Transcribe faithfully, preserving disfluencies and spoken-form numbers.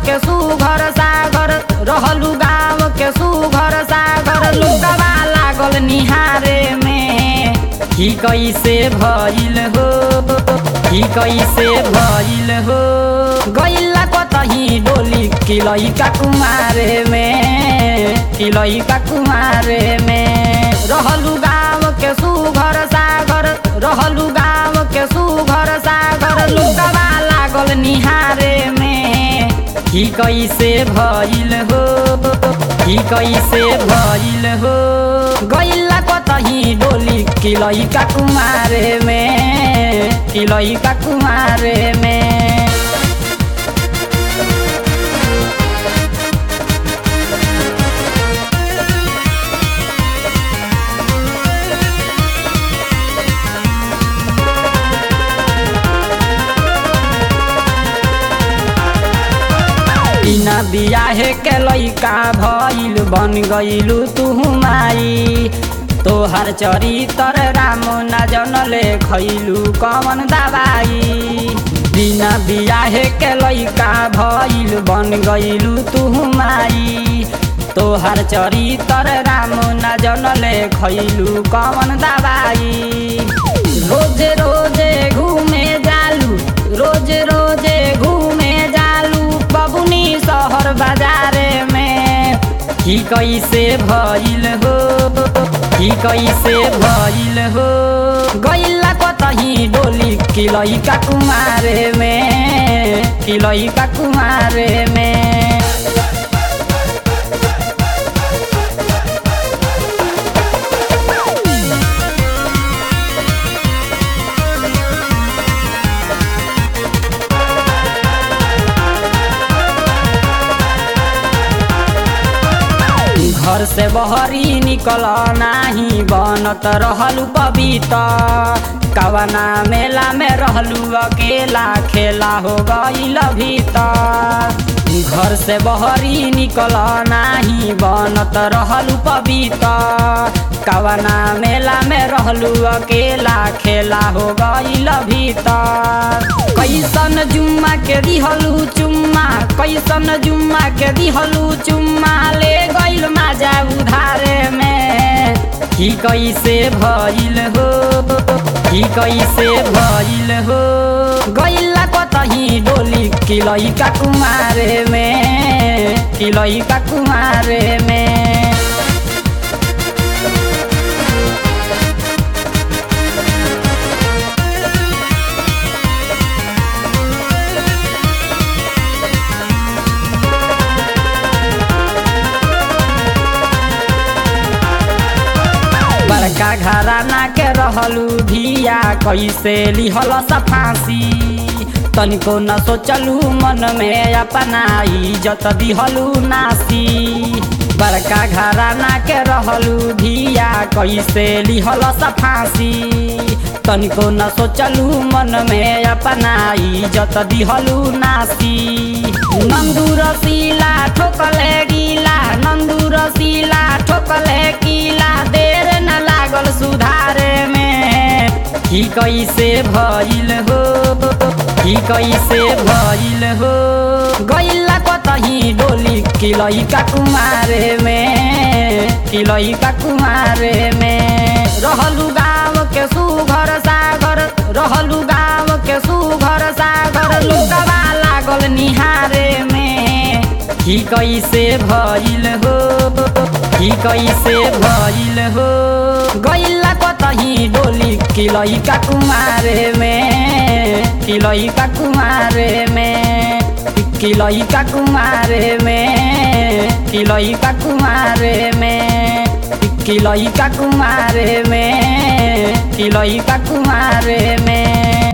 के सुघर सागर रहलू गाँव के सुघर सागर लोगवा लागल निहारे में ही कैसे भइल हो ही कैसे भइल हो गइला कतही डोली किलैका कुमारे में किलैका कुमारे में रहलू गाँव के सुघर सागर रहलू गाँव के सुघर सागर लोगवा लागल निहारे में ही कैसे भइल हो ही कैसे भइल हो गइला कतही डोली किलैका कुमारे में किलैका कुमारे में बिना बियाहे के लइका भइल बन गइलू तुहु माई तोहर चरितर राम न जनले खैलू कवन दवाई बिना बियाहे के लइका भइल बन गइलू तुहु माई तोहर चरितर राम न जनले खैलू कवन दवाई रोजे रोजे घूमे जालू रोजे रोजे घूमे जालू बबुनी शहर बाजारे में ही कैसे भइल हो ही कैसे भइल हो गइला कतही डोली किलैका कुमारे में किलैका कुमारे में घर से बहरी निकल नाही बनत रहलू पवित्र कवना मेला में रहलू अकेला खेला हो गइल भीतर घर से बहरी निकल नाही बनत रहलू पवित्र कवना मेला में रहलू अकेला खेला हो गइल भीतर कैसन जुम्मा के दिहलू चुम्मा कैसन जुम्मा के दिहलू चुम्मा ले गइल माजा उधारे में ही कैसे भइल हो ही कैसे भइल हो गइला कतही डोली किलैका कुमारे में किलैका कुमारे में बड़का घराना के रहलू धिया कैसे लिहल फांसी तनिको न सोचलू मन में अपना इज्जत दिहलू नासी बड़का घराना के रहलू धिया कैसे लिहल फांसी तनिको न सोचलू मन में अपना इज्जत दिहलू नासी नंदू रसीला ठोकले गीला नंदू रसीला ठोकले गीला देर न लागल सुधारे में ही कैसे भइल हो ही कैसे भइल हो गइला कतही डोली किलैका कुमारे में किलैका कुमारे में रहलू गाँव के सुघर सागर रहलू गाँव के सुघर सागर लोगवा लागल निहारे में ही कैसे भइल हो ही कैसे भइल हो गइला कतही डोली किलैका कुमारे में किलैका कुमारे में किलैका कुमारे में किलैका कुमारे में किलैका कुमारे में किलैका कुमारे में।